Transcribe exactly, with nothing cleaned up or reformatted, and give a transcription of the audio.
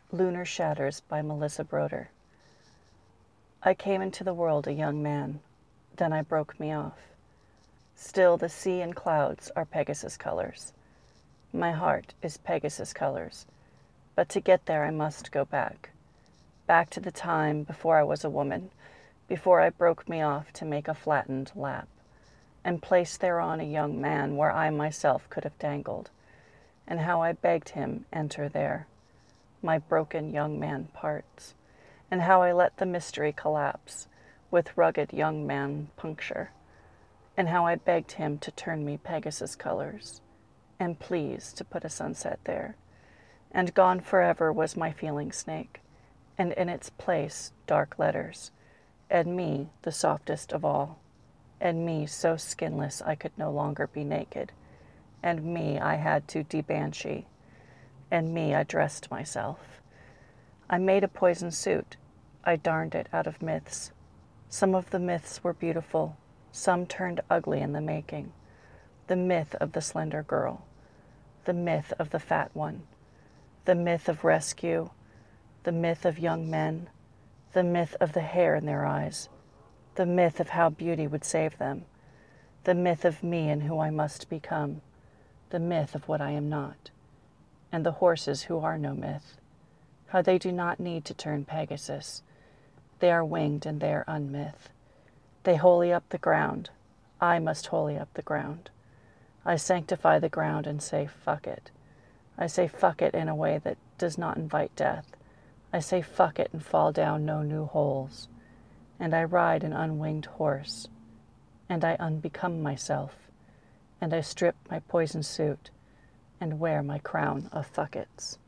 Lunar Shatters by Melissa Broder. I came into the world a young man, then I broke me off. Still the sea and clouds are Pegasus colors. My heart is Pegasus colors, but to get there I must go back. Back to the time before I was a woman, before I broke me off to make a flattened lap, and place thereon a young man where I myself could have dangled, and how I begged him enter there, my broken young man parts, and how I let the mystery collapse with rugged young man puncture, and how I begged him to turn me Pegasus colors, and please to put a sunset there. And gone forever was my feeling snake, and in its place dark letters, and me the softest of all, and me so skinless I could no longer be naked, and me I had to de-banshee, and me I dressed myself. I made a poison suit. I darned it out of myths. Some of the myths were beautiful, some turned ugly in the making. The myth of the slender girl, the myth of the fat one, the myth of rescue, the myth of young men, the myth of the hair in their eyes, the myth of how beauty would save them, the myth of me and who I must become, the myth of what I am not, and the horses who are no myth, how they do not need to turn Pegasus. They are winged and they are unmyth. They holy up the ground. I must holy up the ground. I sanctify the ground and say, fuck it. I say fuck it in a way that does not invite death. I say fuck it and fall down no new holes. And I ride an unwinged horse. And I unbecome myself. And I strip my poison suit and wear my crown of fuck-its.